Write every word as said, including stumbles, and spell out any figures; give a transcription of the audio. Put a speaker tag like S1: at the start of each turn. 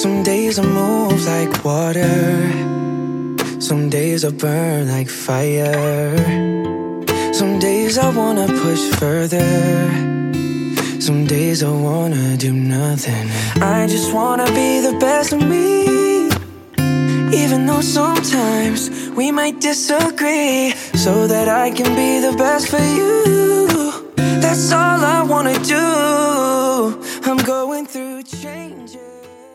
S1: Some days I move like water, some days I burn like fire. Some days I wanna push further, some days I wanna do nothing. I just wanna be the best of me, even though sometimes we might disagree, so that I can be the best for you. That's all I wanna do. I'm going through changes.